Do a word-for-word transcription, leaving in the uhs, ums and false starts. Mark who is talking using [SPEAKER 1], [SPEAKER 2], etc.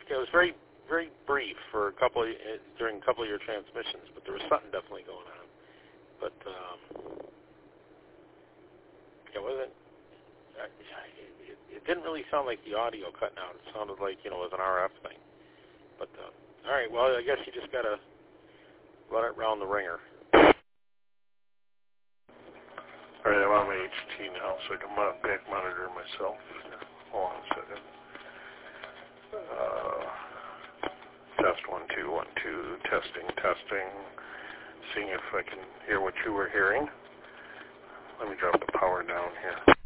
[SPEAKER 1] it was very, very brief for a couple of, during a couple of your transmissions, but there was something definitely going on. But um, it wasn't. It, it didn't really sound like the audio cutting out. It sounded like, you know, it was an R F thing. But uh, all right, well, I guess you just gotta run it round the ringer.
[SPEAKER 2] All right, I'm on my H T now, so I can mon- back monitor myself. Hold on a second. Uh, test one, two, one, two, testing, testing. Seeing if I can hear what you were hearing. Let me drop the power down here.